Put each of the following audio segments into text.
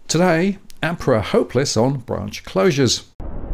Today, APRA hopeless on branch closures.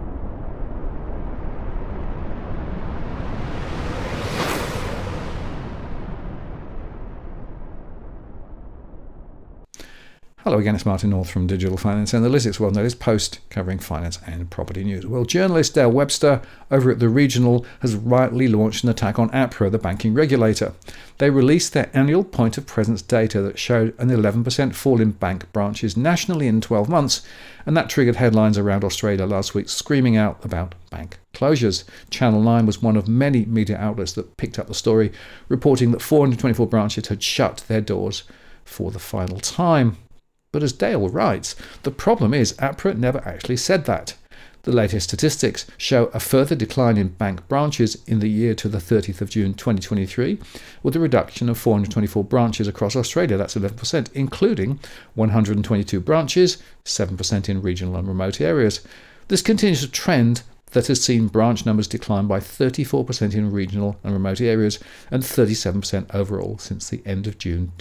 Hello again, it's Martin North from Digital Finance Analytics, World Notice Post covering finance and property news. Well, journalist Dale Webster over at The Regional has rightly launched an attack on APRA, the banking regulator. They released their annual point of presence data that showed an 11% fall in bank branches nationally in 12 months, and that triggered headlines around Australia last week screaming out about bank closures. Channel 9 was one of many media outlets that picked up the story, reporting that 424 branches had shut their doors for the final time. But as Dale writes, the problem is APRA never actually said that. The latest statistics show a further decline in bank branches in the year to the 30th of June 2023, with a reduction of 424 branches across Australia, that's 11%, including 122 branches, 7% in regional and remote areas. This continues a trend that has seen branch numbers decline by 34% in regional and remote areas and 37% overall since the end of June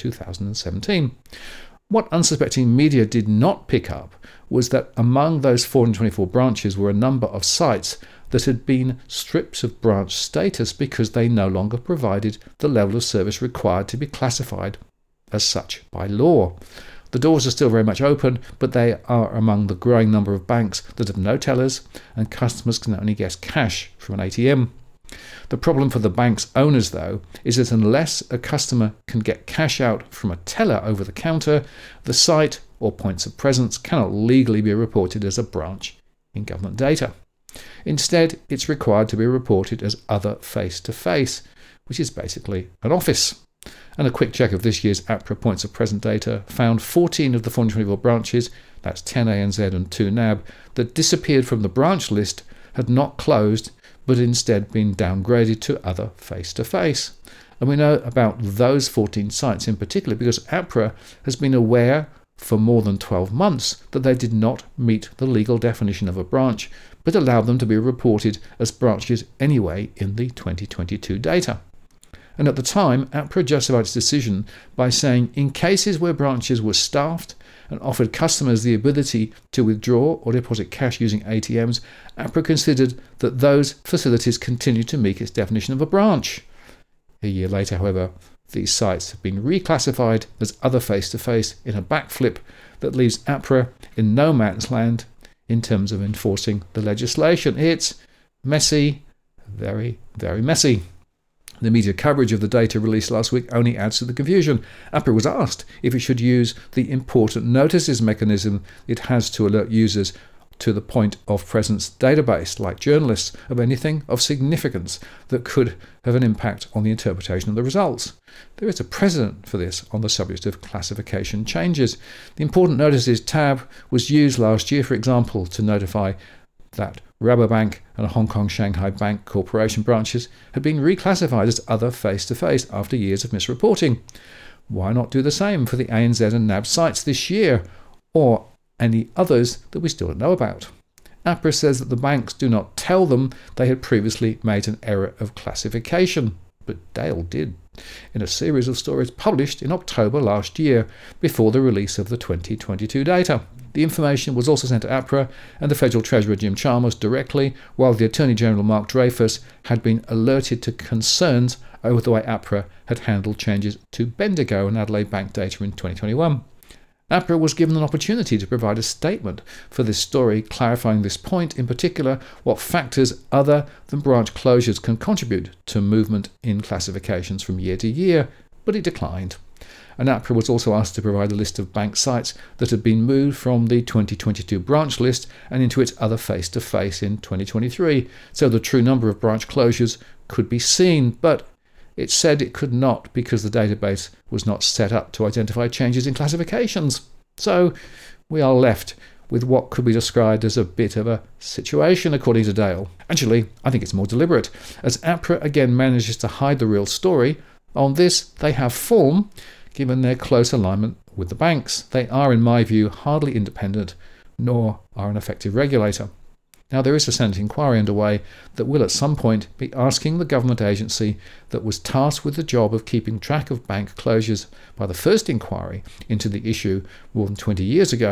2017. What unsuspecting media did not pick up was that among those 424 branches were a number of sites that had been stripped of branch status because they no longer provided the level of service required to be classified as such by law. The doors are still very much open, but they are among the growing number of banks that have no tellers and customers can only get cash from an ATM. The problem for the bank's owners, though, is that unless a customer can get cash out from a teller over the counter, the site or points of presence cannot legally be reported as a branch in government data. Instead, it's required to be reported as other face-to-face, which is basically an office. And a quick check of this year's APRA points of presence data found 14 of the 424 branches, that's 10 ANZ and 2 NAB, that disappeared from the branch list had not closed but instead been downgraded to other face-to-face. And we know about those 14 sites in particular because APRA has been aware for more than 12 months that they did not meet the legal definition of a branch, but allowed them to be reported as branches anyway in the 2022 data. And at the time, APRA justified its decision by saying in cases where branches were staffed and offered customers the ability to withdraw or deposit cash using ATMs, APRA considered that those facilities continued to meet its definition of a branch. A year later, however, these sites have been reclassified as other face-to-face in a backflip that leaves APRA in no man's land in terms of enforcing the legislation. It's messy, very, very messy. The media coverage of the data released last week only adds to the confusion. APRA was asked if it should use the important notices mechanism it has to alert users to the point of presence database, like journalists, of anything of significance that could have an impact on the interpretation of the results. There is a precedent for this on the subject of classification changes. The important notices tab was used last year, for example, to notify that Rabobank and Hong Kong Shanghai Bank Corporation branches had been reclassified as other face-to-face after years of misreporting. Why not do the same for the ANZ and NAB sites this year, or any others that we still don't know about? APRA says that the banks do not tell them they had previously made an error of classification, but Dale did, in a series of stories published in October last year, before the release of the 2022 data. The information was also sent to APRA and the Federal Treasurer Jim Chalmers directly, while the Attorney General Mark Dreyfus had been alerted to concerns over the way APRA had handled changes to Bendigo and Adelaide Bank data in 2021. APRA was given an opportunity to provide a statement for this story, clarifying this point, in particular what factors other than branch closures can contribute to movement in classifications from year to year, but it declined. And APRA was also asked to provide a list of bank sites that had been moved from the 2022 branch list and into its other face-to-face in 2023, so the true number of branch closures could be seen, but it said it could not because the database was not set up to identify changes in classifications. So we are left with what could be described as a bit of a situation, according to Dale. Actually, I think it's more deliberate, as APRA again manages to hide the real story. On this, they have form, given their close alignment with the banks. They are, in my view, hardly independent, nor are an effective regulator. Now, there is a Senate inquiry underway that will at some point be asking the government agency that was tasked with the job of keeping track of bank closures by the first inquiry into the issue more than 20 years ago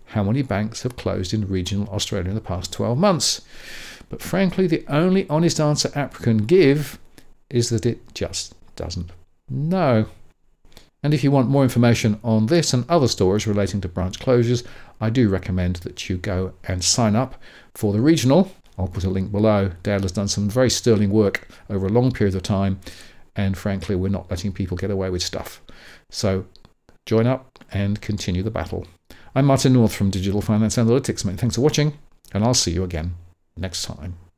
how many banks have closed in regional Australia in the past 12 months. But frankly, the only honest answer APRA can give is that it just doesn't know. And if you want more information on this and other stories relating to branch closures, I do recommend that you go and sign up for the regional. I'll put a link below. Dale has done some very sterling work over a long period of time, and frankly, we're not letting people get away with stuff. So join up and continue the battle. I'm Martin North from Digital Finance Analytics. Mate, thanks for watching, and I'll see you again next time.